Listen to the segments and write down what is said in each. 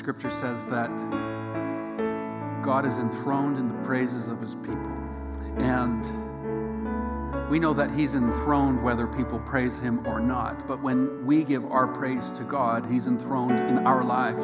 Scripture says that God is enthroned in the praises of his people. And we know that he's enthroned whether people praise him or not. But when we give our praise to God, he's enthroned in our lives.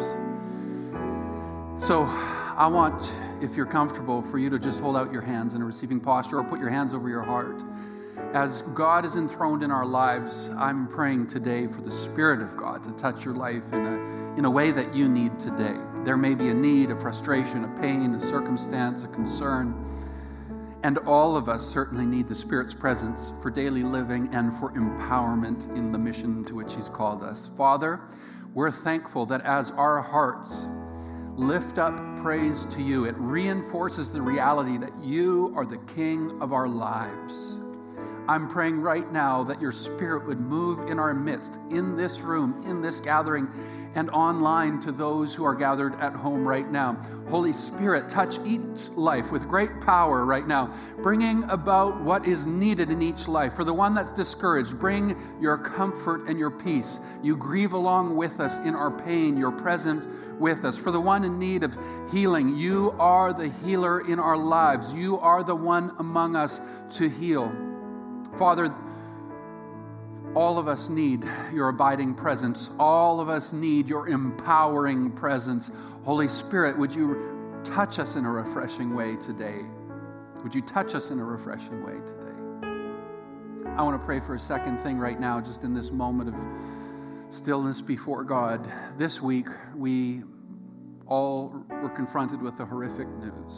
So I want, if you're comfortable, for you to just hold out your hands in a receiving posture or put your hands over your heart. As God is enthroned in our lives, I'm praying today for the Spirit of God to touch your life in a way that you need today. There may be a need, a frustration, a pain, a circumstance, a concern. And all of us certainly need the Spirit's presence for daily living and for empowerment in the mission to which he's called us. Father, we're thankful that as our hearts lift up praise to you, it reinforces the reality that you are the King of our lives. I'm praying right now that your Spirit would move in our midst, in this room, in this gathering, and online to those who are gathered at home right now. Holy Spirit, touch each life with great power right now, bringing about what is needed in each life. For the one that's discouraged, bring your comfort and your peace. You grieve along with us in our pain. You're present with us. For the one in need of healing, you are the healer in our lives. You are the one among us to heal. Father, all of us need your abiding presence. All of us need your empowering presence. Holy Spirit, would you touch us in a refreshing way today? Would you touch us in a refreshing way today? I want to pray for a second thing right now, just in this moment of stillness before God. This week, we all were confronted with the horrific news.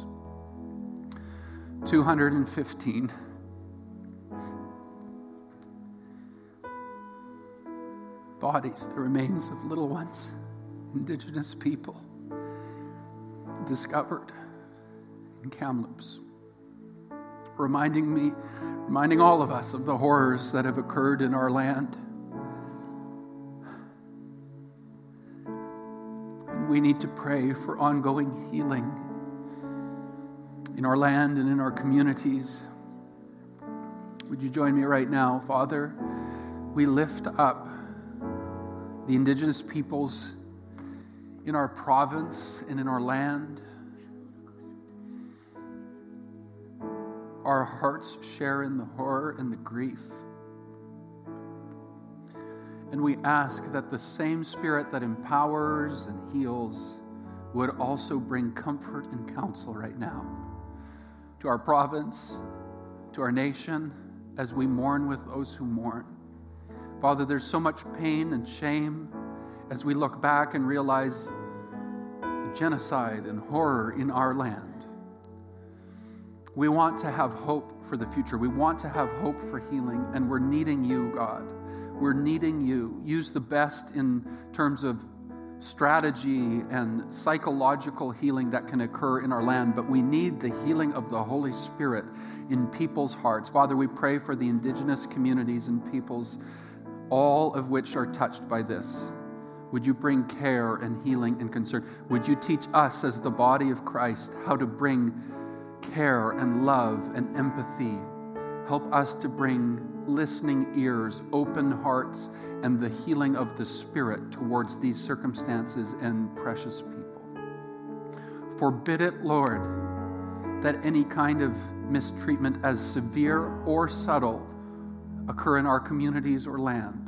215 bodies, the remains of little ones, Indigenous people, discovered in Kamloops, reminding all of us of the horrors that have occurred in our land. And we need to pray for ongoing healing in our land and in our communities. Would you join me right now? Father, we lift up the Indigenous peoples in our province and in our land. Our hearts share in the horror and the grief. And we ask that the same Spirit that empowers and heals would also bring comfort and counsel right now to our province, to our nation, as we mourn with those who mourn. Father, there's so much pain and shame as we look back and realize genocide and horror in our land. We want to have hope for the future. We want to have hope for healing, and we're needing you, God. We're needing you. Use the best in terms of strategy and psychological healing that can occur in our land, but we need the healing of the Holy Spirit in people's hearts. Father, we pray for the Indigenous communities and peoples, all of which are touched by this. Would you bring care and healing and concern? Would you teach us as the body of Christ how to bring care and love and empathy? Help us to bring listening ears, open hearts, and the healing of the Spirit towards these circumstances and precious people. Forbid it, Lord, that any kind of mistreatment, as severe or subtle, occur in our communities or land.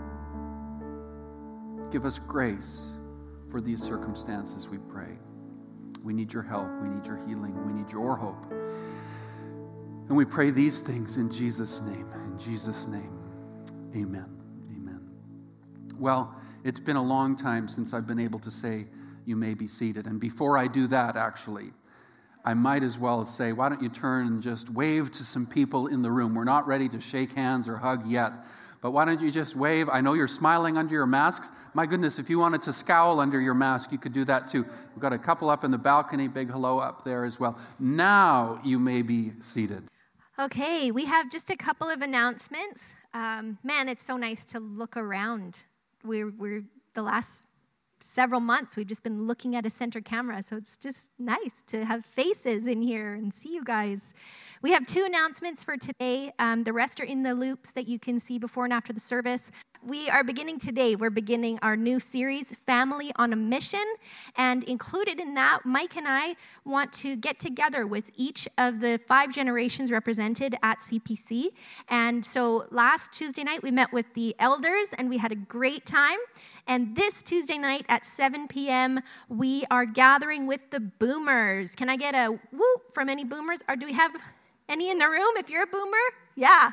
Give us grace for these circumstances, we pray. We need your help. We need your healing. We need your hope. And we pray these things in Jesus' name. In Jesus' name, amen. Amen. Well, it's been a long time since I've been able to say, you may be seated. And before I do that, actually, I might as well say, why don't you turn and just wave to some people in the room? We're not ready to shake hands or hug yet, but why don't you just wave? I know you're smiling under your masks. My goodness, if you wanted to scowl under your mask, you could do that too. We've got a couple up in the balcony, big hello up there as well. Now you may be seated. Okay, we have just a couple of announcements. Man, it's so nice to look around. We're the last several months, we've just been looking at a center camera, so it's just nice to have faces in here and see you guys. We have 2 announcements for today. The rest are in the loops that you can see before and after the service. We are beginning today. We're beginning our new series, Family on a Mission, and included in that, Mike and I want to get together with each of the 5 generations represented at CPC. And so last Tuesday night, we met with the elders, and we had a great time. And this Tuesday night at 7 p.m., we are gathering with the boomers. Can I get a whoop from any boomers? Or do we have any in the room if you're a boomer? Yeah.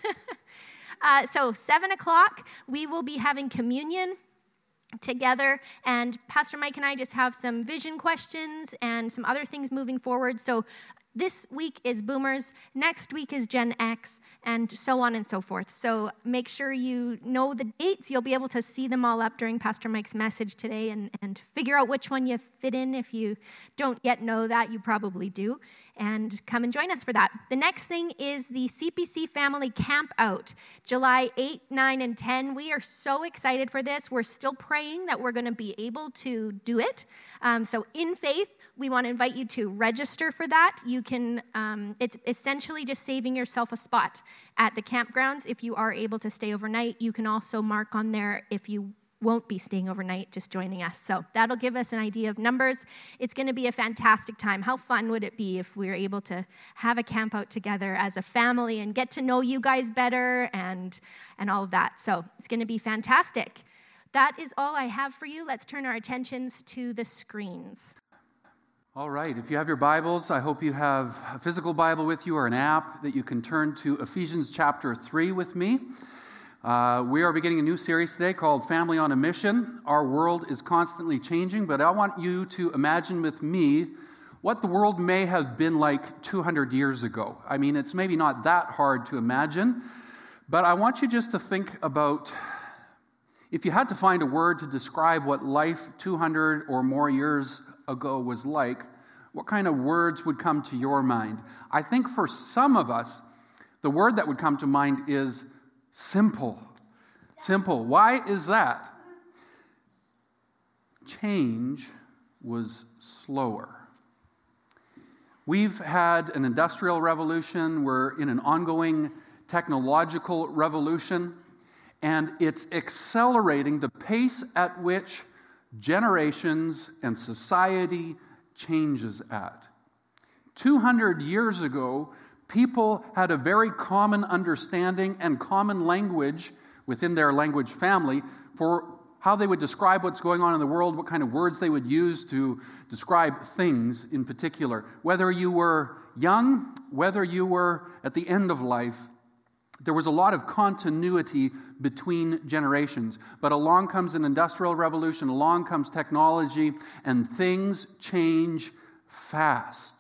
So 7 o'clock, we will be having communion together, and Pastor Mike and I just have some vision questions and some other things moving forward. So this week is boomers, next week is Gen X, and so on and so forth. So make sure you know the dates. You'll be able to see them all up during Pastor Mike's message today and figure out which one you fit in. If you don't yet know that, you probably do. And come and join us for that. The next thing is the CPC Family Camp Out, July 8, 9, and 10. We are so excited for this. We're still praying that we're going to be able to do it. So in faith, we want to invite you to register for that. You can, it's essentially just saving yourself a spot at the campgrounds. If you are able to stay overnight, you can also mark on there if you won't be staying overnight, just joining us. So that'll give us an idea of numbers. It's going to be a fantastic time. How fun would it be if we were able to have a camp out together as a family and get to know you guys better and all of that. So it's going to be fantastic. That is all I have for you. Let's turn our attentions to the screens. All right, if you have your Bibles, I hope you have a physical Bible with you or an app that you can turn to Ephesians chapter 3 with me. We are beginning a new series today called Family on a Mission. Our world is constantly changing, but I want you to imagine with me what the world may have been like 200 years ago. I mean, it's maybe not that hard to imagine, but I want you just to think about if you had to find a word to describe what life 200 or more years ago was like, what kind of words would come to your mind? I think for some of us, the word that would come to mind is simple. Simple. Why is that? Change was slower. We've had an industrial revolution. We're in an ongoing technological revolution, and it's accelerating the pace at which generations and society changes at. 200 years ago, people had a very common understanding and common language within their language family for how they would describe what's going on in the world, what kind of words they would use to describe things in particular. Whether you were young, whether you were at the end of life, there was a lot of continuity between generations. But along comes an industrial revolution, along comes technology, and things change fast.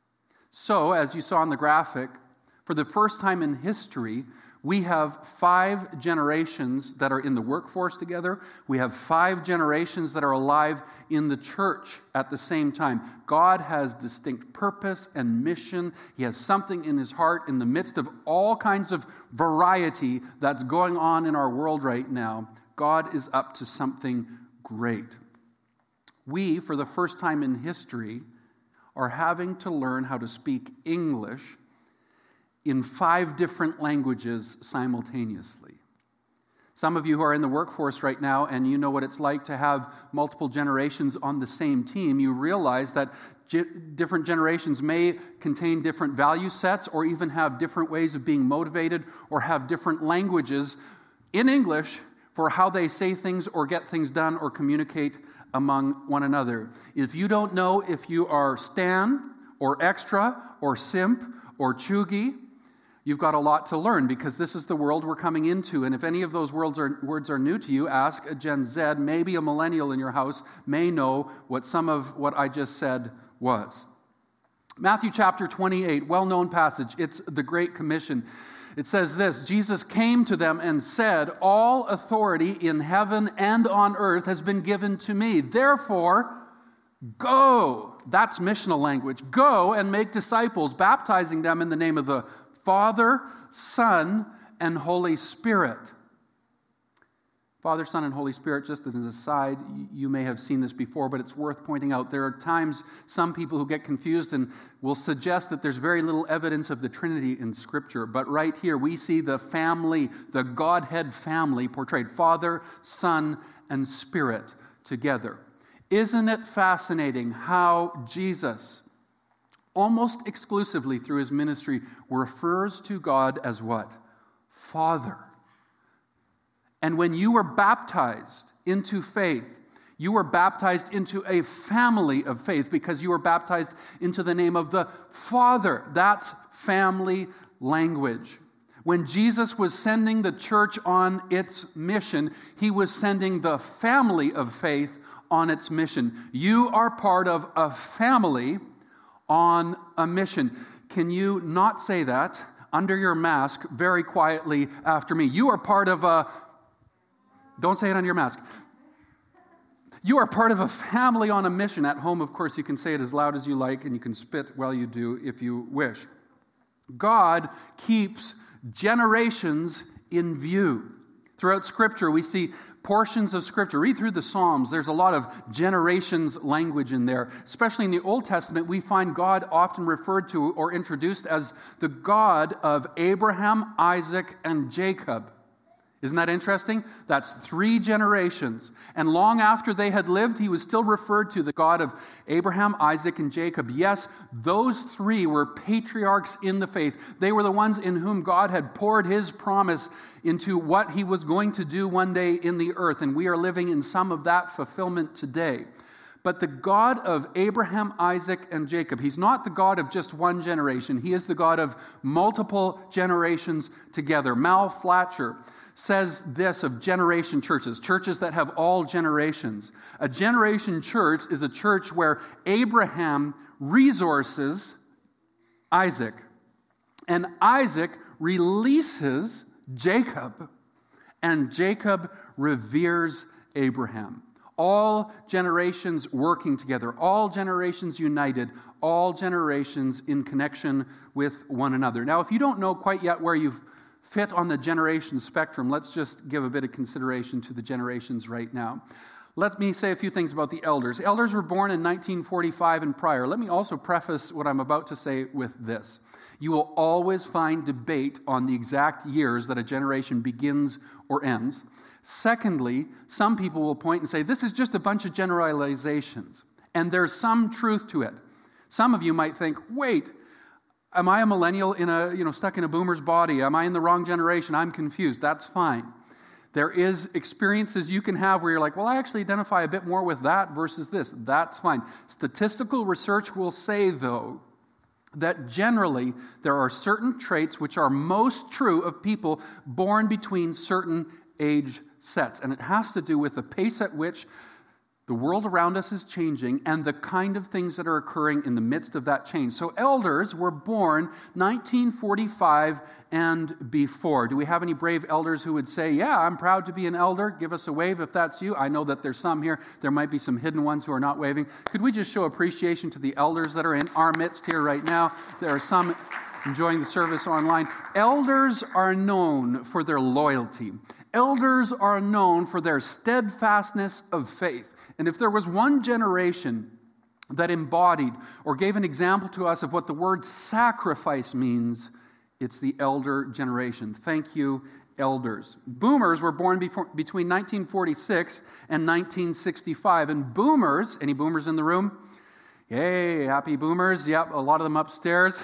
So, as you saw in the graphic, for the first time in history, we have 5 generations that are in the workforce together. We have 5 generations that are alive in the church at the same time. God has distinct purpose and mission. He has something in his heart in the midst of all kinds of variety that's going on in our world right now. God is up to something great. We, for the first time in history, are having to learn how to speak English in 5 different languages simultaneously. Some of you who are in the workforce right now and you know what it's like to have multiple generations on the same team, you realize that different generations may contain different value sets or even have different ways of being motivated or have different languages in English for how they say things or get things done or communicate among one another. If you don't know if you are Stan or Extra or Simp or Chugi, you've got a lot to learn because this is the world we're coming into. And if any of those words are new to you, ask a Gen Z. Maybe a millennial in your house may know what some of what I just said was. Matthew chapter 28, well-known passage. It's the Great Commission. It says this, Jesus came to them and said, "All authority in heaven and on earth has been given to me. Therefore, go." That's missional language. "Go and make disciples, baptizing them in the name of the Father, Son, and Holy Spirit." Father, Son, and Holy Spirit, just as an aside, you may have seen this before, but it's worth pointing out. There are times some people who get confused and will suggest that there's very little evidence of the Trinity in Scripture. But right here, we see the family, the Godhead family portrayed, Father, Son, and Spirit together. Isn't it fascinating how Jesus, almost exclusively through his ministry, refers to God as what? Father. And when you were baptized into faith, you were baptized into a family of faith because you were baptized into the name of the Father. That's family language. When Jesus was sending the church on its mission, he was sending the family of faith on its mission. You are part of a family on a mission. Can you not say that under your mask very quietly after me? You are part of a... Don't say it on your mask. You are part of a family on a mission. At home, of course, you can say it as loud as you like, and you can spit while you do if you wish. God keeps generations in view. Throughout Scripture, we see portions of Scripture. Read through the Psalms. There's a lot of generations language in there. Especially in the Old Testament, we find God often referred to or introduced as the God of Abraham, Isaac, and Jacob. Isn't that interesting? That's 3 generations. And long after they had lived, he was still referred to the God of Abraham, Isaac, and Jacob. Yes, those 3 were patriarchs in the faith. They were the ones in whom God had poured his promise into what he was going to do one day in the earth. And we are living in some of that fulfillment today. But the God of Abraham, Isaac, and Jacob, he's not the God of just one generation. He is the God of multiple generations together. Mal Fletcher says this of generation churches, churches that have all generations. A generation church is a church where Abraham resources Isaac, and Isaac releases Jacob, and Jacob reveres Abraham. All generations working together, all generations united, all generations in connection with one another. Now, if you don't know quite yet where you've fit on the generation spectrum, let's just give a bit of consideration to the generations right now. Let me say a few things about the elders. Elders were born in 1945 and prior. Let me also preface what I'm about to say with this. You will always find debate on the exact years that a generation begins or ends. Secondly, some people will point and say, this is just a bunch of generalizations, and there's some truth to it. Some of you might think, wait, am I a millennial stuck in a boomer's body? Am I in the wrong generation? I'm confused. That's fine. There is experiences you can have where you're like, well, I actually identify a bit more with that versus this. That's fine. Statistical research will say, though, that generally there are certain traits which are most true of people born between certain age sets. And it has to do with the pace at which the world around us is changing and the kind of things that are occurring in the midst of that change. So elders were born 1945 and before. Do we have any brave elders who would say, yeah, I'm proud to be an elder? Give us a wave if that's you. I know that there's some here. There might be some hidden ones who are not waving. Could we just show appreciation to the elders that are in our midst here right now? There are some enjoying the service online. Elders are known for their loyalty. Elders are known for their steadfastness of faith. And if there was one generation that embodied or gave an example to us of what the word sacrifice means, it's the elder generation. Thank you, elders. Boomers were born between 1946 and 1965. And boomers, any boomers in the room? Yay, happy boomers. Yep, a lot of them upstairs.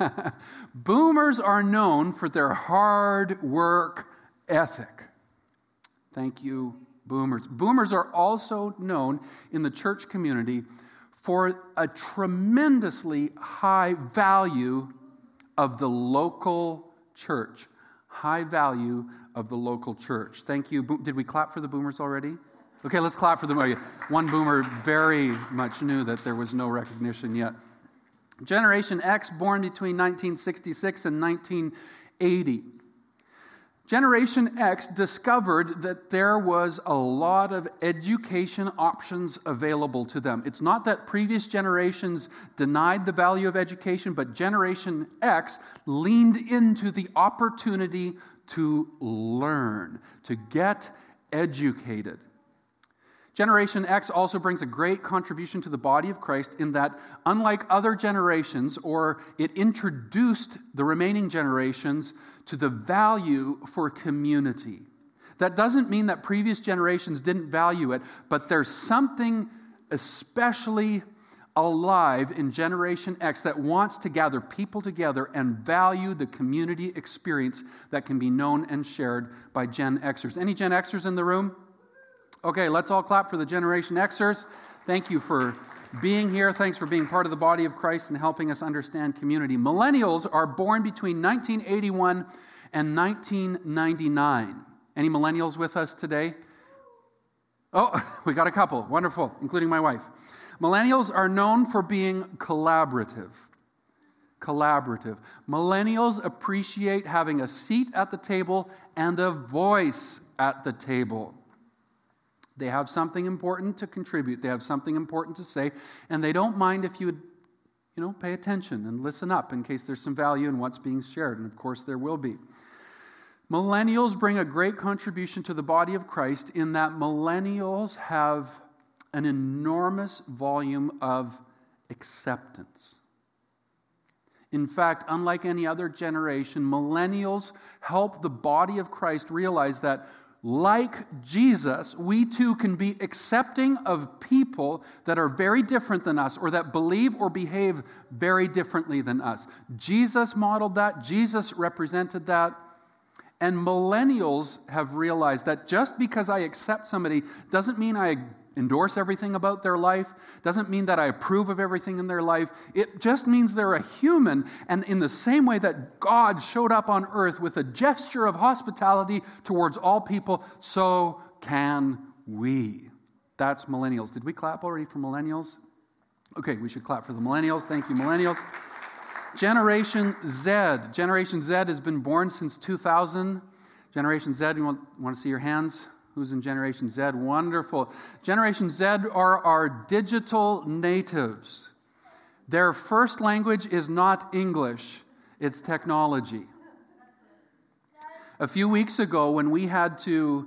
Boomers are known for their hard work ethic. Thank you, boomers. Boomers are also known in the church community for a tremendously high value of the local church. High value of the local church. Thank you. Did we clap for the boomers already? Okay, let's clap for them. One boomer very much knew that there was no recognition yet. Generation X, born between 1966 and 1980. Generation X discovered that there was a lot of education options available to them. It's not that previous generations denied the value of education, but Generation X leaned into the opportunity to learn, to get educated. Generation X also brings a great contribution to the body of Christ in that, unlike other generations, or it introduced the remaining generations to the value for community. That doesn't mean that previous generations didn't value it, but there's something especially alive in Generation X that wants to gather people together and value the community experience that can be known and shared by Gen Xers. Any Gen Xers in the room? Okay, let's all clap for the Generation Xers. Thank you for being here. Thanks for being part of the body of Christ and helping us understand community. Millennials are born between 1981 and 1999. Any millennials with us today? Oh, we got a couple. Wonderful, including my wife. Millennials are known for being collaborative. Millennials appreciate having a seat at the table and a voice at the table. They have something important to contribute. They have something important to say, and they don't mind if you would, pay attention and listen up in case there's some value in what's being shared, and of course there will be. Millennials bring a great contribution to the body of Christ in that millennials have an enormous volume of acceptance. In fact, unlike any other generation, millennials help the body of Christ realize that, like Jesus, we too can be accepting of people that are very different than us or that believe or behave very differently than us. Jesus modeled that. Jesus represented that. And millennials have realized that just because I accept somebody doesn't mean I endorse everything about their life, doesn't mean that I approve of everything in their life. It just means they're a human, and in the same way that God showed up on earth with a gesture of hospitality towards all people, so can we. That's millennials. Did we clap already for millennials? Okay, we should clap for the millennials. Thank you, millennials. Generation Z. Generation Z has been born since 2000. Generation Z, you want to see your hands? Who's in Generation Z? Wonderful. Generation Z are our digital natives. Their first language is not English, it's technology. A few weeks ago, when we had to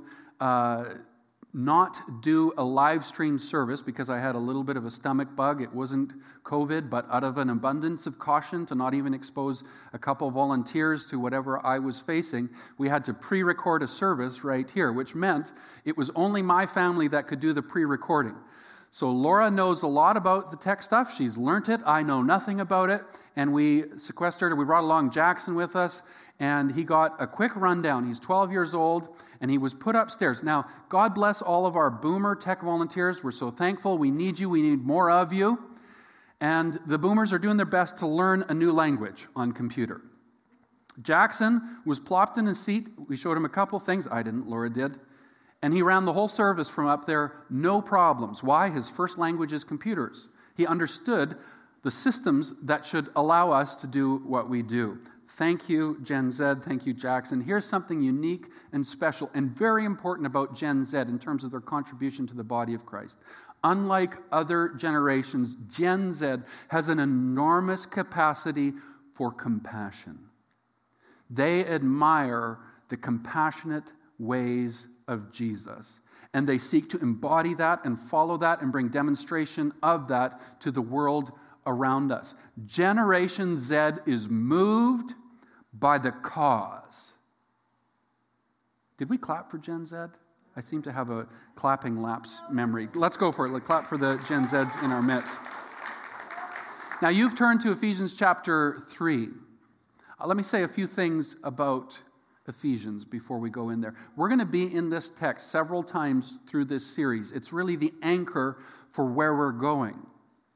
not do a live stream service because I had a little bit of a stomach bug. It wasn't COVID, but out of an abundance of caution to not even expose a couple volunteers to whatever I was facing, we had to pre-record a service right here, which meant it was only my family that could do the pre-recording. So Laura knows a lot about the tech stuff. She's learned it. I know nothing about it. And we sequestered, we brought along Jackson with us, and he got a quick rundown. He's 12 years old, and he was put upstairs. Now, God bless all of our boomer tech volunteers. We're so thankful. We need you. We need more of you. And the boomers are doing their best to learn a new language on computer. Jackson was plopped in a seat. We showed him a couple things. I didn't, Laura did. And he ran the whole service from up there, no problems. Why? His first language is computers. He understood the systems that should allow us to do what we do. Thank you, Gen Z. Thank you, Jackson. Here's something unique and special and very important about Gen Z in terms of their contribution to the body of Christ. Unlike other generations, Gen Z has an enormous capacity for compassion. They admire the compassionate ways of Jesus, and they seek to embody that and follow that and bring demonstration of that to the world around us. Generation Z is moved by the cause. Did we clap for Gen Z? I seem to have a clapping lapse memory. Let's go for it. Let's clap for the Gen Zs in our midst. Now, you've turned to Ephesians chapter 3. Let me say a few things about Ephesians before we go in there. We're going to be in this text several times through this series. It's really the anchor for where we're going.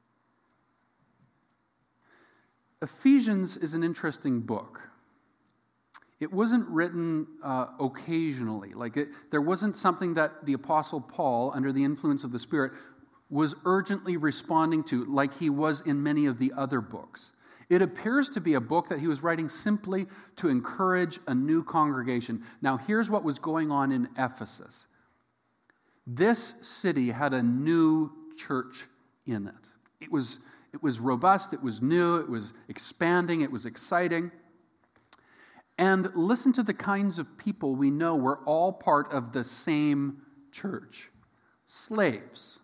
Ephesians is an interesting book. It wasn't written occasionally. There wasn't something that the Apostle Paul, under the influence of the Spirit, was urgently responding to like he was in many of the other books. It appears to be a book that he was writing simply to encourage a new congregation. Now, here's what was going on in Ephesus. This city had a new church in it. It was robust, it was new, it was expanding, it was exciting. And listen to the kinds of people we know were all part of the same church. Slaves,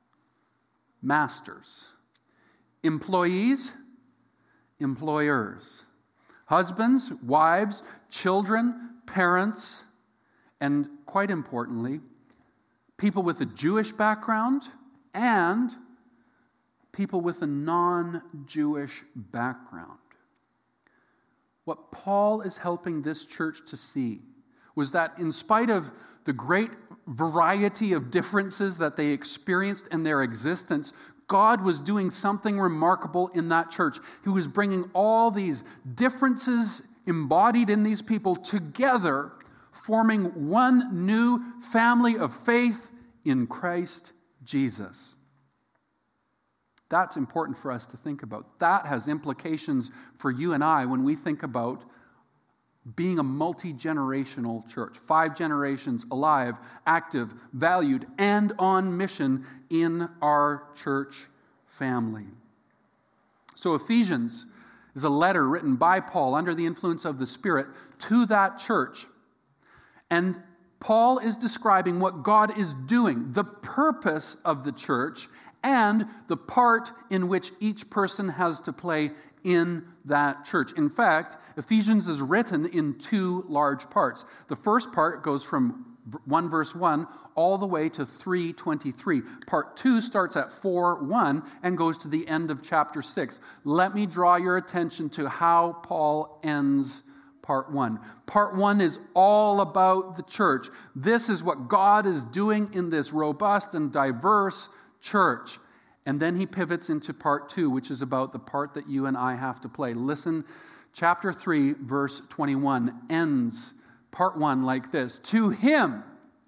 masters, employees, employers, husbands, wives, children, parents, and quite importantly, people with a Jewish background and people with a non-Jewish background. What Paul is helping this church to see was that in spite of the great variety of differences that they experienced in their existence, God was doing something remarkable in that church. He was bringing all these differences embodied in these people together, forming one new family of faith in Christ Jesus. That's important for us to think about. That has implications for you and I when we think about being a multi-generational church. 5 generations alive, active, valued, and on mission in our church family. So Ephesians is a letter written by Paul under the influence of the Spirit to that church. And Paul is describing what God is doing, the purpose of the church, and the part in which each person has to play in that church. In fact, Ephesians is written in 2 large parts. The first part goes from 1 verse 1 all the way to 3:23. Part 2 starts at 4:1 and goes to the end of chapter 6. Let me draw your attention to how Paul ends part 1. Part 1 is all about the church. This is what God is doing in this robust and diverse church. And then he pivots into part 2, which is about the part that you and I have to play. Listen, chapter 3, verse 21 ends part 1 like this. To him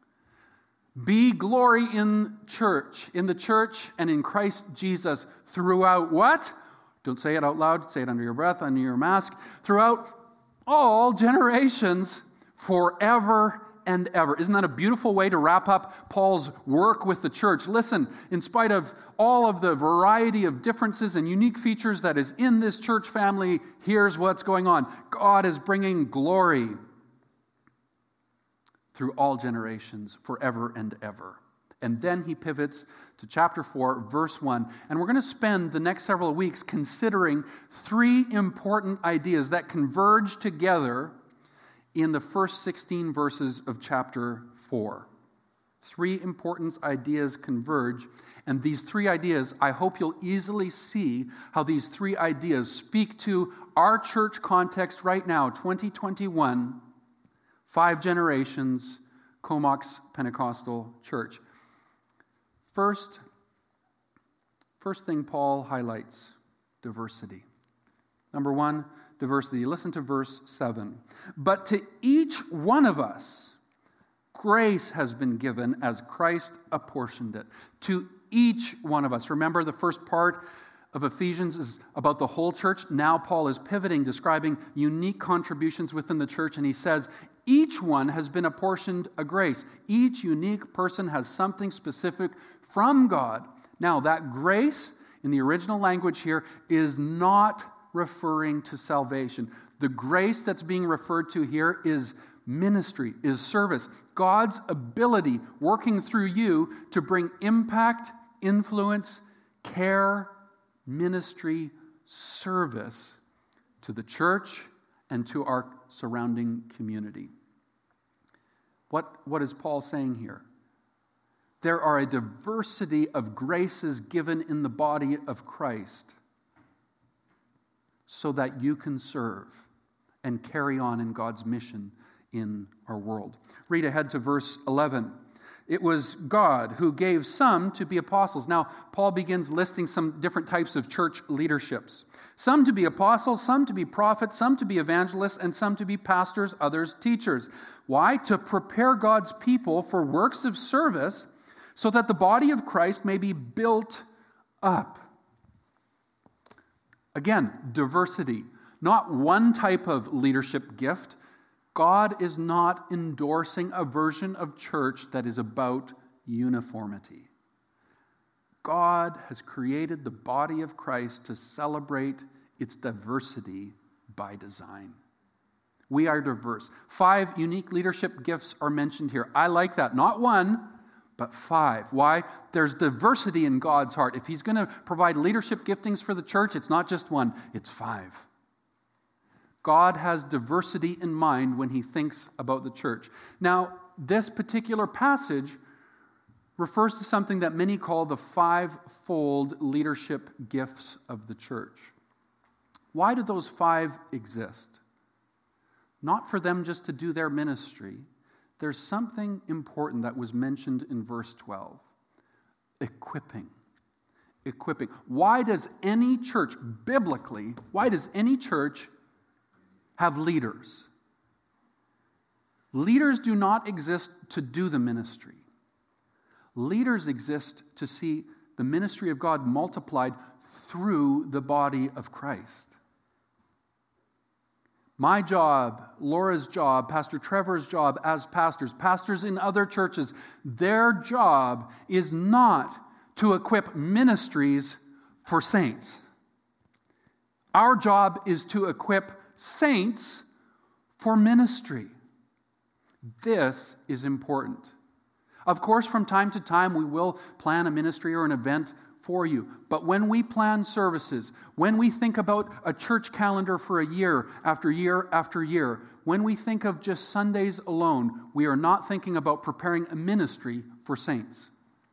be glory in the church and in Christ Jesus throughout what? Don't say it out loud. Say it under your breath, under your mask. Throughout all generations, forever and ever. Isn't that a beautiful way to wrap up Paul's work with the church? Listen, in spite of all of the variety of differences and unique features that is in this church family, here's what's going on. God is bringing glory through all generations, forever and ever. And then he pivots to chapter 4, verse 1. And we're going to spend the next several weeks considering 3 important ideas that converge together in the first 16 verses of chapter 4. 3 important ideas converge, and these 3 ideas, I hope you'll easily see how these 3 ideas speak to our church context right now, 2021, 5 generations, Comox Pentecostal Church. First thing Paul highlights, diversity. Number 1, diversity. Listen to verse 7. But to each one of us, grace has been given as Christ apportioned it. To each one of us. Remember, the first part of Ephesians is about the whole church. Now Paul is pivoting, describing unique contributions within the church, and he says, each one has been apportioned a grace. Each unique person has something specific from God. Now, that grace, in the original language here, is not referring to salvation. The grace that's being referred to here is ministry, is service. God's ability working through you to bring impact, influence, care, ministry, service to the church and to our surrounding community. What is Paul saying here? There are a diversity of graces given in the body of Christ so that you can serve and carry on in God's mission in our world. Read ahead to verse 11. It was God who gave some to be apostles. Now, Paul begins listing some different types of church leaderships. Some to be apostles, some to be prophets, some to be evangelists, and some to be pastors, others teachers. Why? To prepare God's people for works of service so that the body of Christ may be built up. Again, diversity. Not one type of leadership gift. God is not endorsing a version of church that is about uniformity. God has created the body of Christ to celebrate its diversity by design. We are diverse. 5 unique leadership gifts are mentioned here. I like that. Not 1, but 5. Why? There's diversity in God's heart. If he's going to provide leadership giftings for the church, it's not just 1, it's 5. God has diversity in mind when he thinks about the church. Now, this particular passage refers to something that many call the 5-fold leadership gifts of the church. Why do those 5 exist? Not for them just to do their ministry. There's something important that was mentioned in verse 12. Equipping. Equipping. Why does any church, biblically, why does any church have leaders? Leaders do not exist to do the ministry. Leaders exist to see the ministry of God multiplied through the body of Christ. My job, Laura's job, Pastor Trevor's job as pastors in other churches, their job is not to equip ministries for saints. Our job is to equip saints for ministry. This is important. Of course, from time to time, we will plan a ministry or an event for you. But when we plan services, when we think about a church calendar for a year after year after year, when we think of just Sundays alone, we are not thinking about preparing a ministry for saints.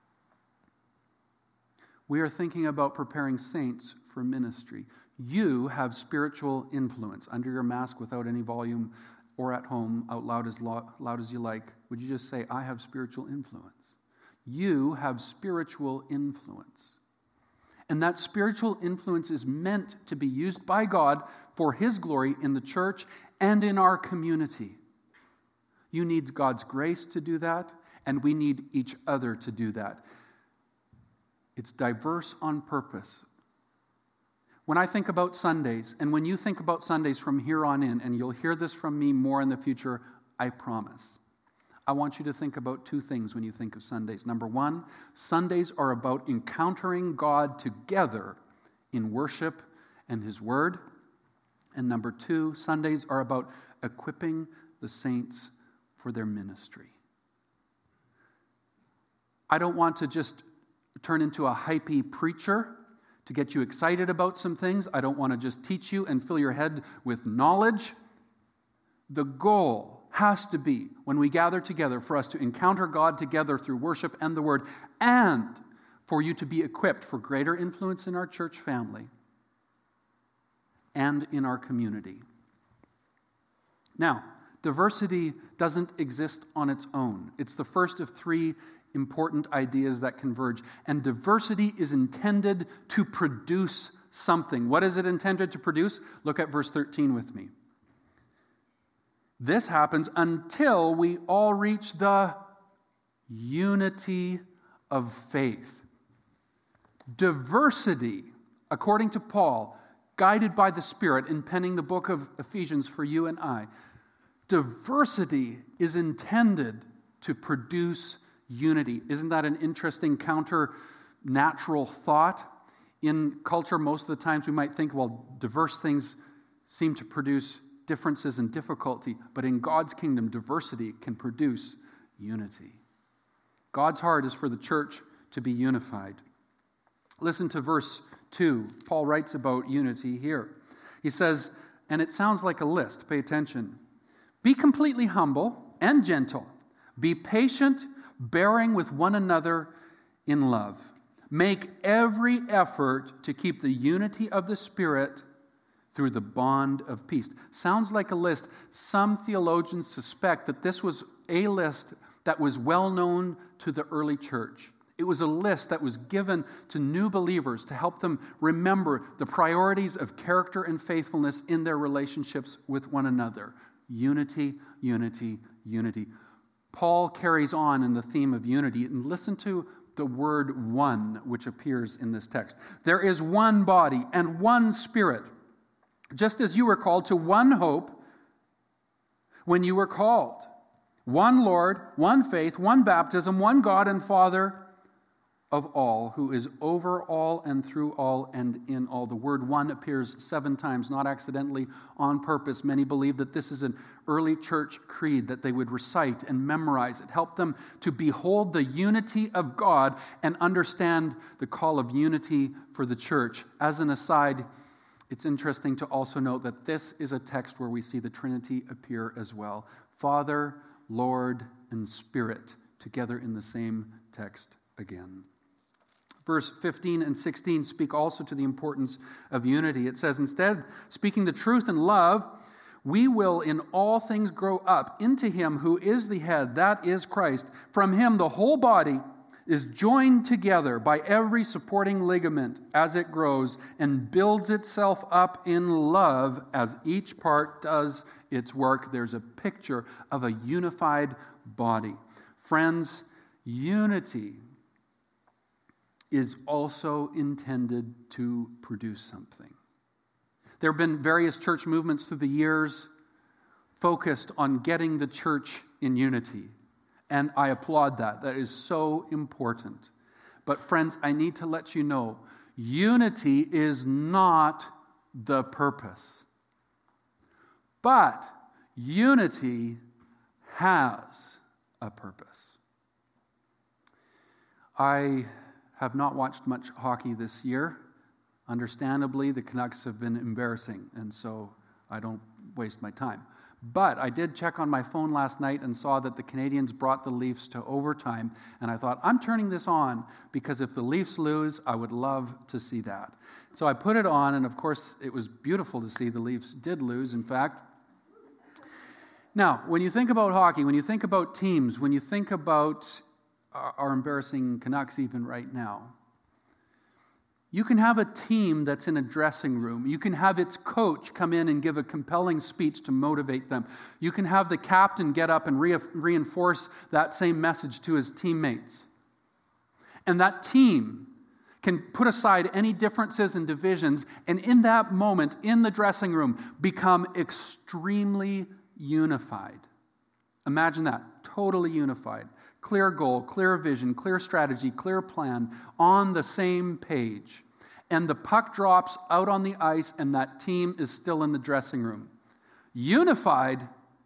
We are thinking about preparing saints for ministry. You have spiritual influence. Under your mask, without any volume, or at home, out loud as you like, would you just say, I have spiritual influence? You have spiritual influence. And that spiritual influence is meant to be used by God for his glory in the church and in our community. You need God's grace to do that, and we need each other to do that. It's diverse on purpose. When I think about Sundays, and when you think about Sundays from here on in, and you'll hear this from me more in the future, I promise. I want you to think about 2 things when you think of Sundays. Number 1, Sundays are about encountering God together in worship and his word. And number 2, Sundays are about equipping the saints for their ministry. I don't want to just turn into a hypey preacher to get you excited about some things. I don't want to just teach you and fill your head with knowledge. The goal has to be, when we gather together, for us to encounter God together through worship and the word, and for you to be equipped for greater influence in our church family and in our community. Now, diversity doesn't exist on its own. It's the first of 3 important ideas that converge. And diversity is intended to produce something. What is it intended to produce? Look at verse 13 with me. This happens until we all reach the unity of faith. Diversity, according to Paul, guided by the Spirit in penning the book of Ephesians for you and I, diversity is intended to produce unity. Isn't that an interesting counter-natural thought? In culture, most of the times we might think, well, diverse things seem to produce differences and difficulty, but in God's kingdom, diversity can produce unity. God's heart is for the church to be unified. Listen to verse 2. Paul writes about unity here. He says, and it sounds like a list, pay attention. Be completely humble and gentle. Be patient, bearing with one another in love. Make every effort to keep the unity of the Spirit through the bond of peace. Sounds like a list. Some theologians suspect that this was a list that was well known to the early church. It was a list that was given to new believers to help them remember the priorities of character and faithfulness in their relationships with one another. Unity, unity, unity. Paul carries on in the theme of unity, and listen to the word one, which appears in this text. There is one body and one Spirit, just as you were called to one hope when you were called. One Lord, one faith, one baptism, one God and Father of all, who is over all and through all and in all. The word one appears 7 times, not accidentally, on purpose. Many believe that this is an early church creed that they would recite and memorize. It helped them to behold the unity of God and understand the call of unity for the church. As an aside, it's interesting to also note that this is a text where we see the Trinity appear as well. Father, Lord, and Spirit together in the same text again. Verse 15 and 16 speak also to the importance of unity. It says, instead, speaking the truth in love, we will in all things grow up into him who is the head, that is Christ. From him the whole body is joined together by every supporting ligament as it grows and builds itself up in love as each part does its work. There's a picture of a unified body. Friends, unity is also intended to produce something. There have been various church movements through the years focused on getting the church in unity. And I applaud that. That is so important. But friends, I need to let you know, unity is not the purpose. But unity has a purpose. I have not watched much hockey this year. Understandably, the Canucks have been embarrassing, and so I don't waste my time. But I did check on my phone last night and saw that the Canadians brought the Leafs to overtime, and I thought, I'm turning this on because if the Leafs lose, I would love to see that. So I put it on, and of course, it was beautiful to see the Leafs did lose, in fact. Now, when you think about hockey, when you think about teams, when you think about our embarrassing Canucks even right now, you can have a team that's in a dressing room. You can have its coach come in and give a compelling speech to motivate them. You can have the captain get up and reinforce that same message to his teammates. And that team can put aside any differences and divisions, and in that moment, in the dressing room, become extremely unified. Imagine that, totally unified. Clear goal, clear vision, clear strategy, clear plan, on the same page. And the puck drops out on the ice and that team is still in the dressing room. Unified,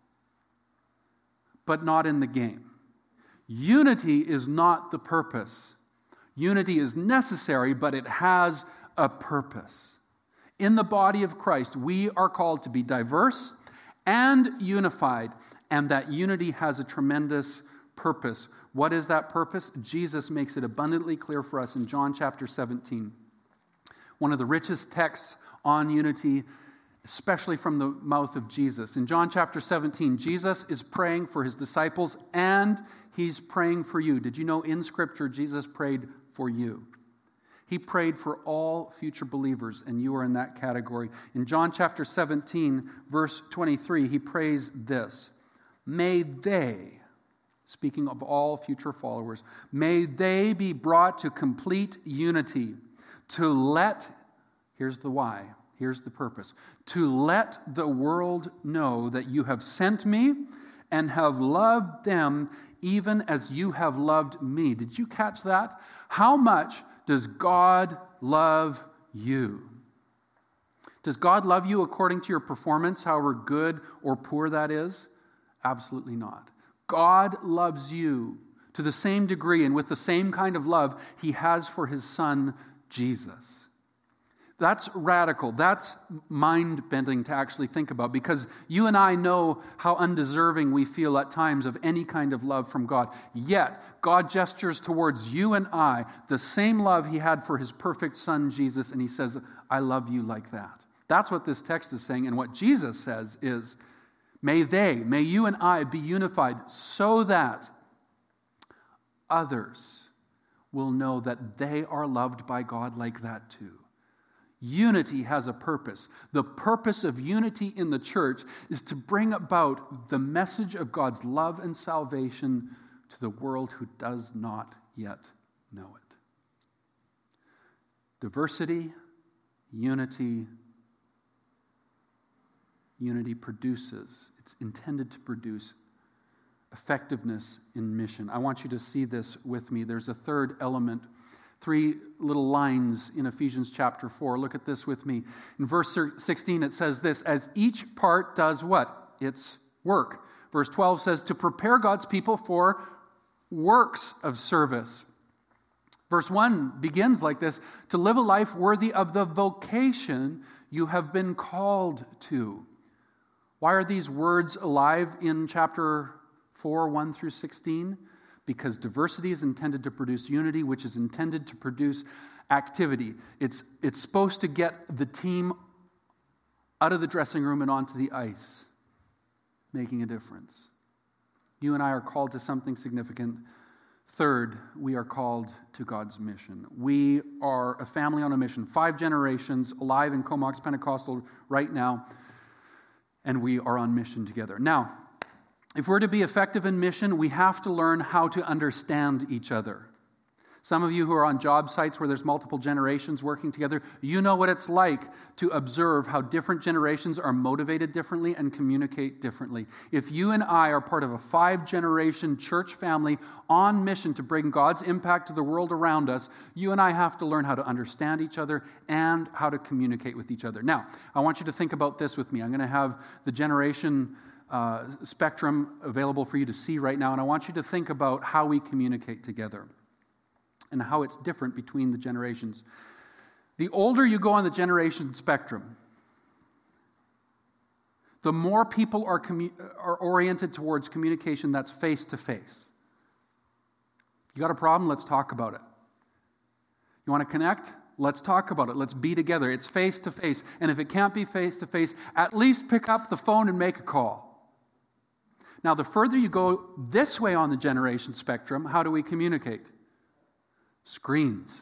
but not in the game. Unity is not the purpose. Unity is necessary, but it has a purpose. In the body of Christ, we are called to be diverse and unified, and that unity has a tremendous purpose. What is that purpose? Jesus makes it abundantly clear for us in John chapter 17. One of the richest texts on unity, especially from the mouth of Jesus. In John chapter 17, Jesus is praying for his disciples and he's praying for you. Did you know in Scripture Jesus prayed for you? He prayed for all future believers, and you are in that category. In John chapter 17, verse 23, he prays this: may they, speaking of all future followers, may they be brought to complete unity, to let, here's the why, here's the purpose, to let the world know that you have sent me and have loved them even as you have loved me. Did you catch that? How much does God love you? Does God love you according to your performance, however good or poor that is? Absolutely not. God loves you to the same degree and with the same kind of love he has for his son, Jesus. That's radical. That's mind-bending to actually think about, because you and I know how undeserving we feel at times of any kind of love from God. Yet, God gestures towards you and I the same love he had for his perfect son, Jesus, and he says, I love you like that. That's what this text is saying, and what Jesus says is, may you and I be unified so that others will know that they are loved by God like that too. Unity has a purpose. The purpose of unity in the church is to bring about the message of God's love and salvation to the world who does not yet know it. Diversity, unity produces, it's intended to produce effectiveness in mission. I want you to see this with me. There's a third element 3 little lines in Ephesians chapter 4. Look at this with me. In verse 16, it says this, as each part does what? Its work. Verse 12 says, to prepare God's people for works of service. Verse 1 begins like this, to live a life worthy of the vocation you have been called to. Why are these words alive in chapter 4, 1 through 16? Because diversity is intended to produce unity, which is intended to produce activity. It's supposed to get the team out of the dressing room and onto the ice, making a difference. You and I are called to something significant. Third, we are called to God's mission. We are a family on a mission, 5 generations alive in Comox Pentecostal right now, and we are on mission together. Now, if we're to be effective in mission, we have to learn how to understand each other. Some of you who are on job sites where there's multiple generations working together, you know what it's like to observe how different generations are motivated differently and communicate differently. If you and I are part of a 5-generation church family on mission to bring God's impact to the world around us, you and I have to learn how to understand each other and how to communicate with each other. Now, I want you to think about this with me. I'm going to have the generation spectrum available for you to see right now, and I want you to think about how we communicate together and how it's different between the generations. The older you go on the generation spectrum, the more people are oriented towards communication that's face-to-face. You got a problem? Let's talk about it. You want to connect? Let's talk about it. Let's be together. It's face-to-face. And if it can't be face-to-face, at least pick up the phone and make a call. Now, the further you go this way on the generation spectrum, how do we communicate? Screens.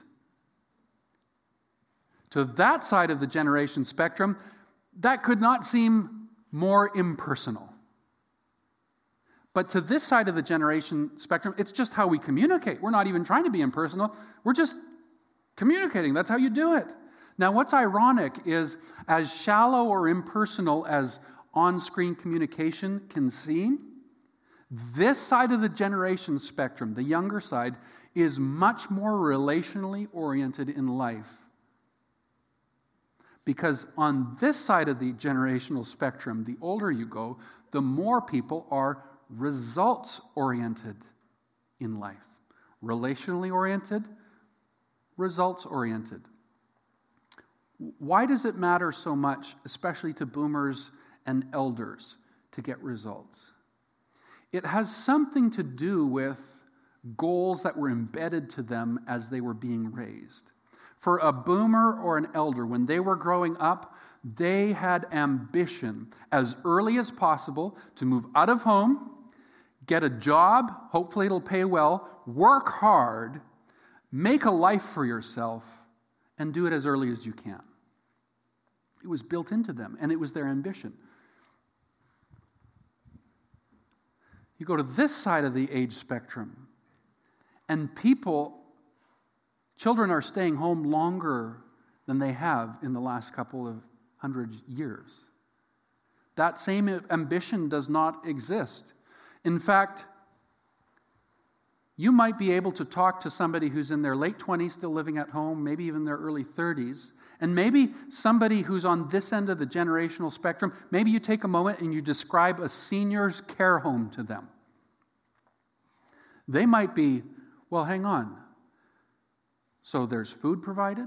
To that side of the generation spectrum, that could not seem more impersonal. But to this side of the generation spectrum, it's just how we communicate. We're not even trying to be impersonal. We're just communicating. That's how you do it. Now, what's ironic is as shallow or impersonal as on-screen communication can seem, this side of the generation spectrum, the younger side, is much more relationally oriented in life. Because on this side of the generational spectrum, the older you go, the more people are results-oriented in life. Relationally oriented, results-oriented. Why does it matter so much, especially to boomers and elders, to get results? It has something to do with goals that were embedded to them as they were being raised. For a boomer or an elder, when they were growing up, they had ambition as early as possible to move out of home, get a job, hopefully it'll pay well, work hard, make a life for yourself, and do it as early as you can. It was built into them, and it was their ambition. You go to this side of the age spectrum, and children are staying home longer than they have in the last couple of 100 years. That same ambition does not exist. In fact, you might be able to talk to somebody who's in their late 20s, still living at home, maybe even their early 30s, and maybe somebody who's on this end of the generational spectrum, maybe you take a moment and you describe a senior's care home to them. They might be, well, hang on. So there's food provided,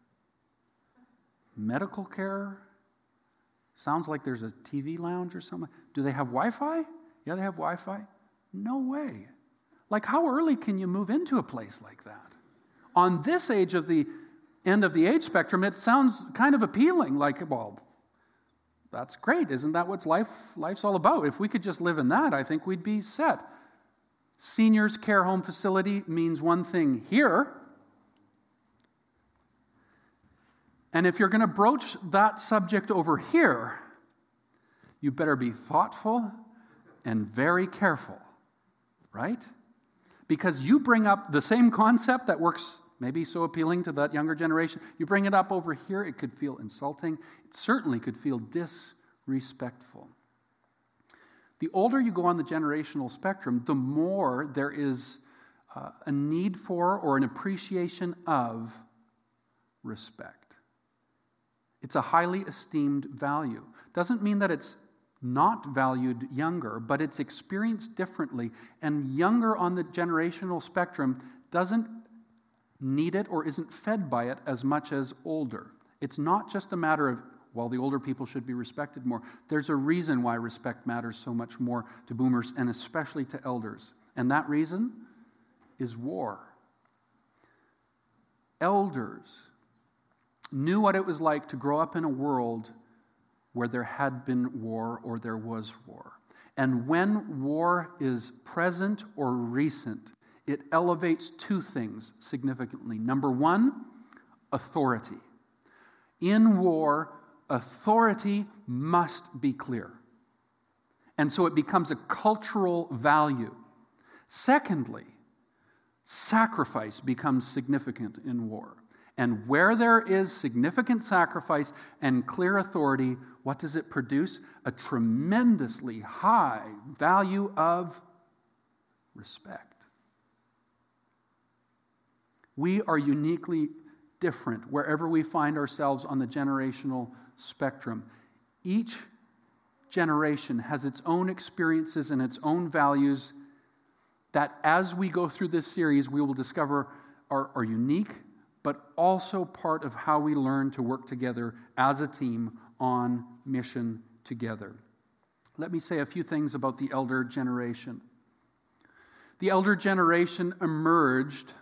medical care, sounds like there's a TV lounge or something. Do they have Wi-Fi? Yeah, they have Wi-Fi. No way. Like, how early can you move into a place like that? On this age of the end of the age spectrum, it sounds kind of appealing. Like, well, that's great. Isn't that what life's all about? If we could just live in that, I think we'd be set. Seniors care home facility means one thing here. And if you're going to broach that subject over here, you better be thoughtful and very careful, right? Because you bring up the same concept that works maybe so appealing to that younger generation. You bring it up over here, it could feel insulting. It certainly could feel disrespectful. The older you go on the generational spectrum, the more there is a need for or an appreciation of respect. It's a highly esteemed value. Doesn't mean that it's not valued younger, but it's experienced differently. And younger on the generational spectrum doesn't need it or isn't fed by it as much as older. It's not just a matter of, well, the older people should be respected more. There's a reason why respect matters so much more to boomers and especially to elders. And that reason is war. Elders knew what it was like to grow up in a world where there had been war or there was war. And when war is present or recent, it elevates two things significantly. Number one, authority. In war, authority must be clear. And so it becomes a cultural value. Secondly, sacrifice becomes significant in war. And where there is significant sacrifice and clear authority, what does it produce? A tremendously high value of respect. We are uniquely different wherever we find ourselves on the generational spectrum. Each generation has its own experiences and its own values that as we go through this series, we will discover are unique, but also part of how we learn to work together as a team on mission together. Let me say a few things about the elder generation. The elder generation emerged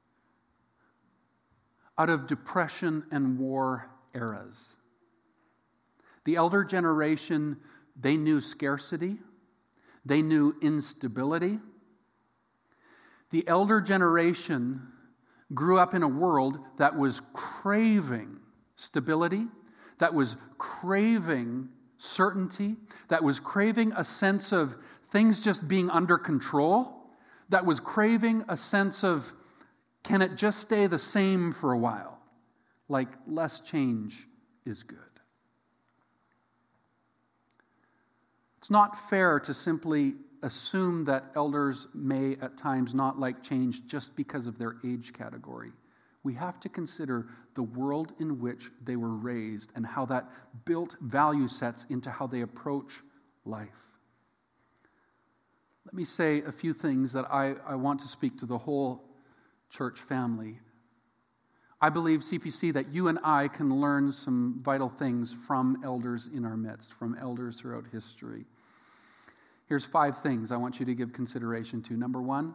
out of depression and war eras. The elder generation, they knew scarcity, they knew instability. The elder generation grew up in a world that was craving stability, that was craving certainty, that was craving a sense of things just being under control, that was craving a sense of, can it just stay the same for a while? Like less change is good. It's not fair to simply assume that elders may at times not like change just because of their age category. We have to consider the world in which they were raised and how that built value sets into how they approach life. Let me say a few things that I want to speak to the whole church family. I believe, CPC, that you and I can learn some vital things from elders in our midst, from elders throughout history. Here's 5 things I want you to give consideration to. Number 1,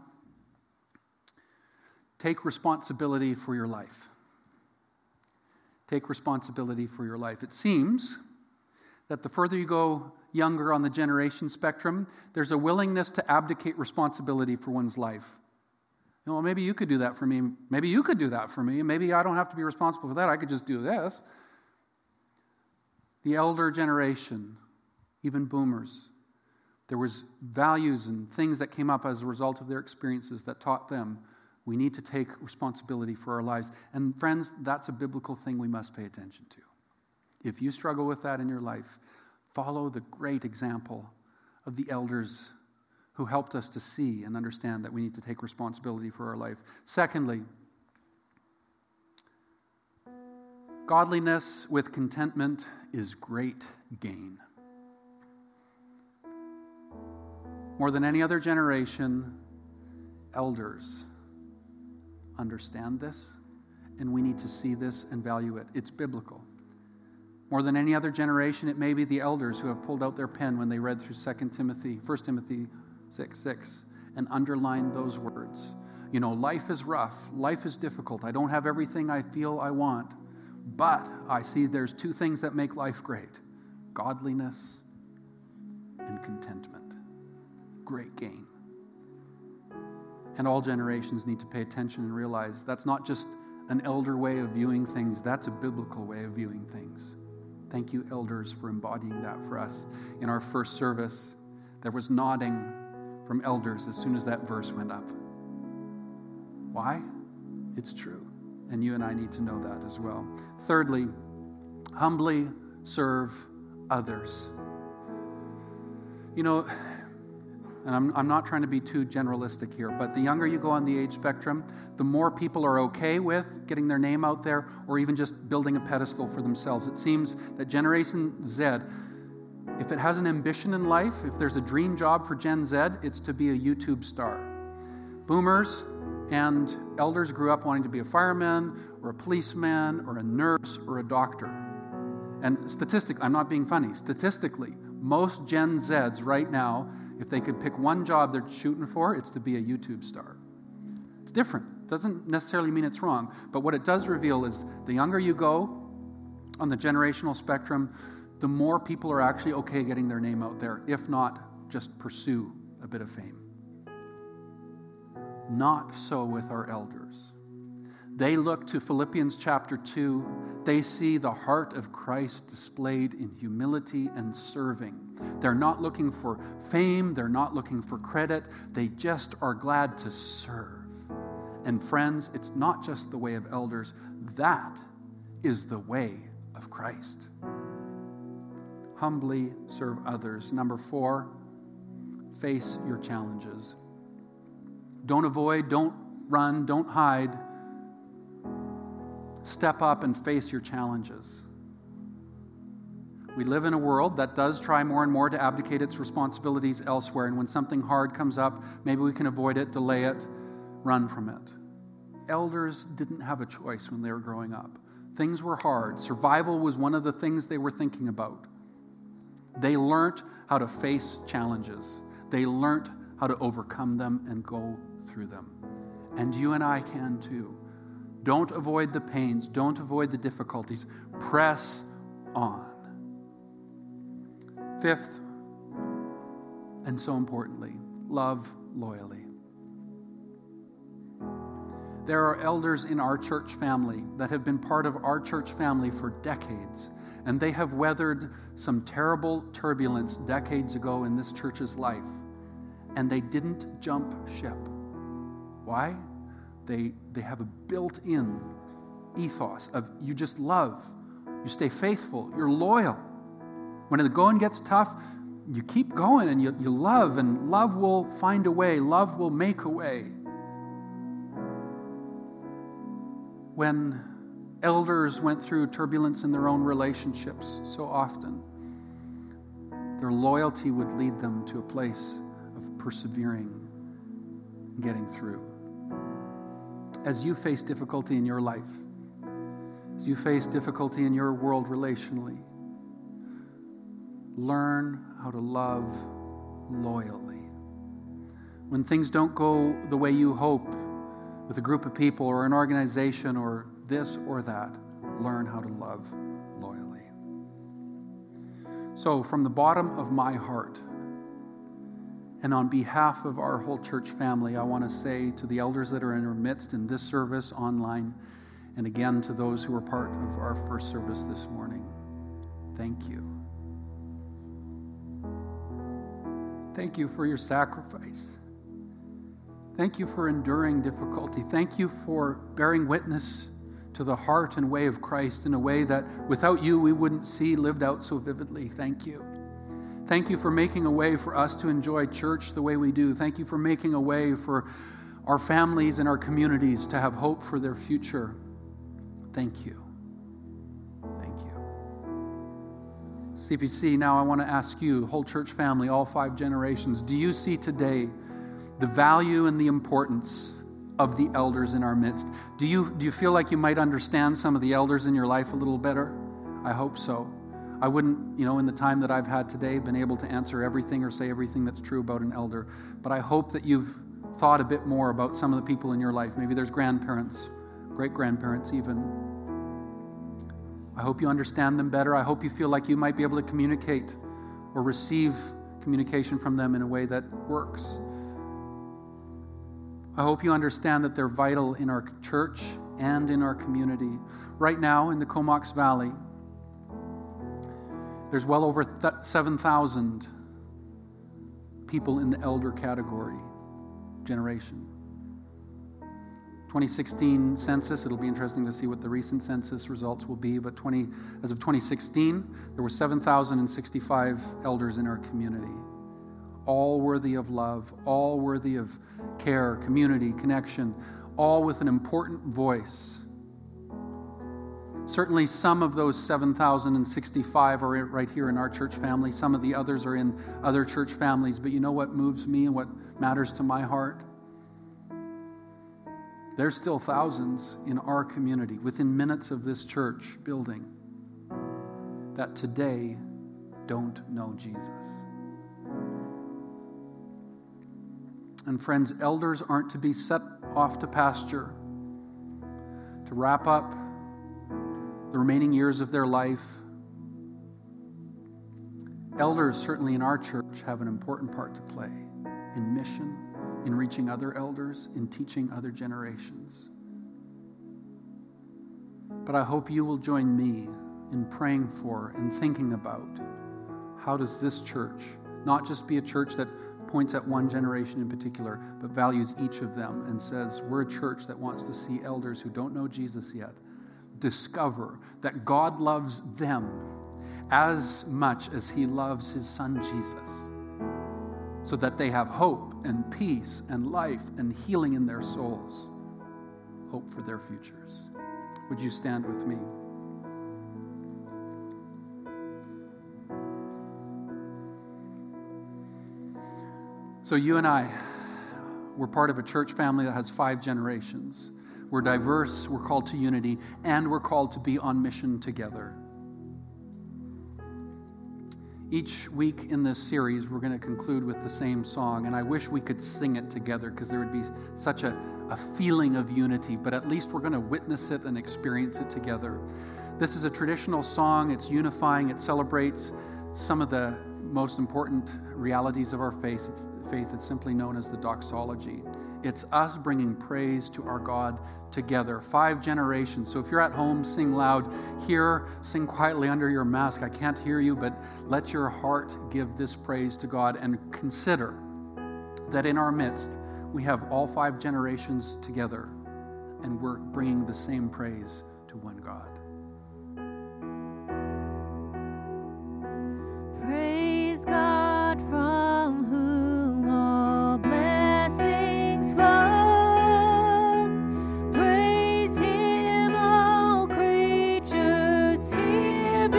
take responsibility for your life. Take responsibility for your life. It seems that the further you go younger on the generation spectrum, there's a willingness to abdicate responsibility for one's life. You know, maybe you could do that for me. Maybe you could do that for me. Maybe I don't have to be responsible for that. I could just do this. The elder generation, even boomers, there was values and things that came up as a result of their experiences that taught them we need to take responsibility for our lives. And friends, that's a biblical thing we must pay attention to. If you struggle with that in your life, follow the great example of the elders who helped us to see and understand that we need to take responsibility for our life. Secondly, godliness with contentment is great gain. More than any other generation, elders understand this, and we need to see this and value it. It's biblical. More than any other generation, it may be the elders who have pulled out their pen when they read through 1 Timothy 6:6 and underlined those words. You know, life is rough. Life is difficult. I don't have everything I feel I want, but I see there's 2 things that make life great: godliness and contentment. Great gain. And all generations need to pay attention and realize that's not just an elder way of viewing things, that's a biblical way of viewing things. Thank you, elders, for embodying that for us. In our first service, there was nodding from elders as soon as that verse went up. Why? It's true. And you and I need to know that as well. Thirdly, humbly serve others. You know, and I'm not trying to be too generalistic here, but the younger you go on the age spectrum, the more people are okay with getting their name out there or even just building a pedestal for themselves. It seems that Generation Z, if it has an ambition in life, if there's a dream job for Gen Z, it's to be a YouTube star. Boomers and elders grew up wanting to be a fireman or a policeman or a nurse or a doctor. And statistically, I'm not being funny, statistically, most Gen Zs right now, if they could pick one job they're shooting for, it's to be a YouTube star. It's different. Doesn't necessarily mean it's wrong. But what it does reveal is the younger you go on the generational spectrum, the more people are actually okay getting their name out there, if not just pursue a bit of fame. Not so with our elders. They look to Philippians chapter 2. They see the heart of Christ displayed in humility and serving. They're not looking for fame. They're not looking for credit. They just are glad to serve. And friends, it's not just the way of elders. That is the way of Christ. Humbly serve others. Number 4, face your challenges. Don't avoid, don't run, don't hide. Step up and face your challenges. We live in a world that does try more and more to abdicate its responsibilities elsewhere, and when something hard comes up, maybe we can avoid it, delay it, run from it. Elders didn't have a choice when they were growing up. Things were hard. Survival was one of the things they were thinking about. They learned how to face challenges. They learned how to overcome them and go through them. And you and I can too. Don't avoid the pains. Don't avoid the difficulties. Press on. 5th, and so importantly, love loyally. There are elders in our church family that have been part of our church family for decades, and they have weathered some terrible turbulence decades ago in this church's life, and they didn't jump ship. Why? They have a built-in ethos of you just love, you stay faithful, you're loyal. When the going gets tough, you keep going and you love, and love will find a way, love will make a way. When elders went through turbulence in their own relationships so often, their loyalty would lead them to a place of persevering and getting through. As you face difficulty in your life, as you face difficulty in your world relationally, learn how to love loyally. When things don't go the way you hope with a group of people or an organization or this or that, learn how to love loyally. So from the bottom of my heart, and on behalf of our whole church family, I want to say to the elders that are in our midst in this service online, and again to those who were part of our first service this morning, thank you. Thank you for your sacrifice. Thank you for enduring difficulty. Thank you for bearing witness to the heart and way of Christ in a way that without you we wouldn't see lived out so vividly. Thank you. Thank you for making a way for us to enjoy church the way we do. Thank you for making a way for our families and our communities to have hope for their future. Thank you. Thank you. CPC, now I want to ask you, whole church family, all 5 generations, do you see today the value and the importance of the elders in our midst? Do you feel like you might understand some of the elders in your life a little better? I hope so. I wouldn't, in the time that I've had today, been able to answer everything or say everything that's true about an elder. But I hope that you've thought a bit more about some of the people in your life. Maybe there's grandparents, great-grandparents even. I hope you understand them better. I hope you feel like you might be able to communicate or receive communication from them in a way that works. I hope you understand that they're vital in our church and in our community. Right now in the Comox Valley, there's well over 7,000 people in the elder category generation. 2016 census, it'll be interesting to see what the recent census results will be, but as of 2016, there were 7,065 elders in our community. all worthy of love, all worthy of care, community, connection, all with an important voice. Certainly some of those 7,065 are right here in our church family. Some of the others are in other church families. But you know what moves me and what matters to my heart? There's still thousands in our community, within minutes of this church building, that today don't know Jesus. And friends, elders aren't to be set off to pasture, to wrap up the remaining years of their life. Elders, certainly in our church, have an important part to play in mission, in reaching other elders, in teaching other generations. But I hope you will join me in praying for and thinking about how does this church not just be a church that points at one generation in particular, but values each of them and says, we're a church that wants to see elders who don't know Jesus yet discover that God loves them as much as he loves his son Jesus, so that they have hope and peace and life and healing in their souls, hope for their futures. Would you stand with me? So you and I, we're part of a church family that has 5 generations. We're diverse, we're called to unity, and we're called to be on mission together. Each week in this series, we're going to conclude with the same song, and I wish we could sing it together because there would be such a feeling of unity, but at least we're going to witness it and experience it together. This is a traditional song. It's unifying. It celebrates some of the most important realities of our faith. It's simply known as the doxology. It's us bringing praise to our God together. 5 generations. So if you're at home, sing loud. Here, sing quietly under your mask. I can't hear you, but let your heart give this praise to God, and consider that in our midst, we have all 5 generations together, and we're bringing the same praise to one God. Praise God from whom all blessings flow. Praise him, all creatures here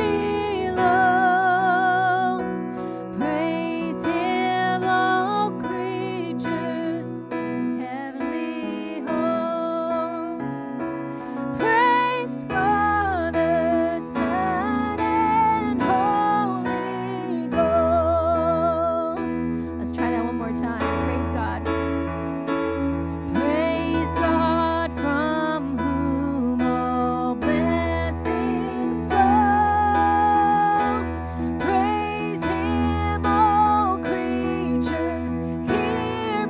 below. Praise him, all creatures, heavenly hosts. Praise Father, Son, and Holy Ghost. Let's try that one more time. Praise God. Praise God from whom all blessings flow. Praise him, all creatures here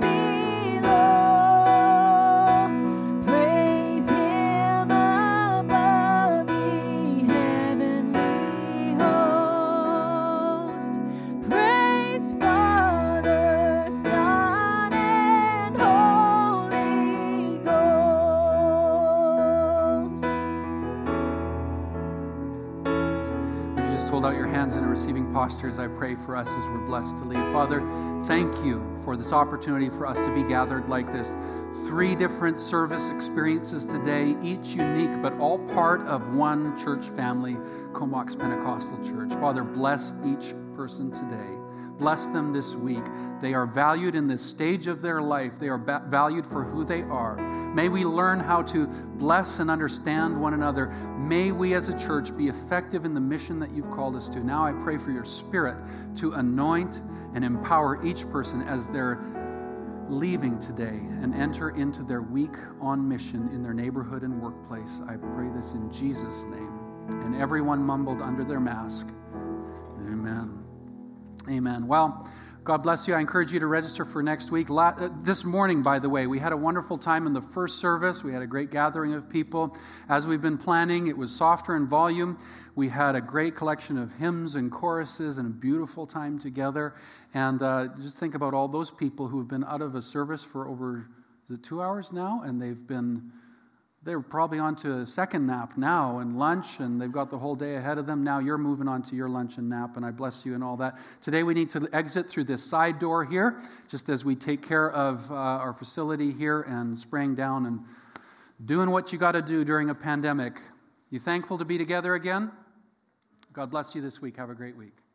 below. Praise him above, ye heavenly host. Praise Father, Son, and Holy Ghost. Would you just hold out your hands in a receiving posture as I pray for us as we're blessed to leave. Father, thank you for this opportunity for us to be gathered like this. 3 different service experiences today, each unique, but all part of one church family, Comox Pentecostal Church. Father, bless each person today. Bless them this week. They are valued in this stage of their life. They are valued for who they are. May we learn how to bless and understand one another. May we as a church be effective in the mission that you've called us to. Now I pray for your Spirit to anoint and empower each person as they're leaving today and enter into their week on mission in their neighborhood and workplace. I pray this in Jesus' name. And everyone mumbled under their mask, amen. Amen. Well, God bless you. I encourage you to register for next week. This morning, by the way, we had a wonderful time in the first service. We had a great gathering of people. As we've been planning, it was softer in volume. We had a great collection of hymns and choruses and a beautiful time together. And just think about all those people who have been out of a service for over 2 hours now, and they've been They're probably on to a second nap now and lunch, and they've got the whole day ahead of them. Now you're moving on to your lunch and nap, and I bless you and all that. Today we need to exit through this side door here, just as we take care of our facility here and spraying down and doing what you got to do during a pandemic. You thankful to be together again? God bless you this week. Have a great week.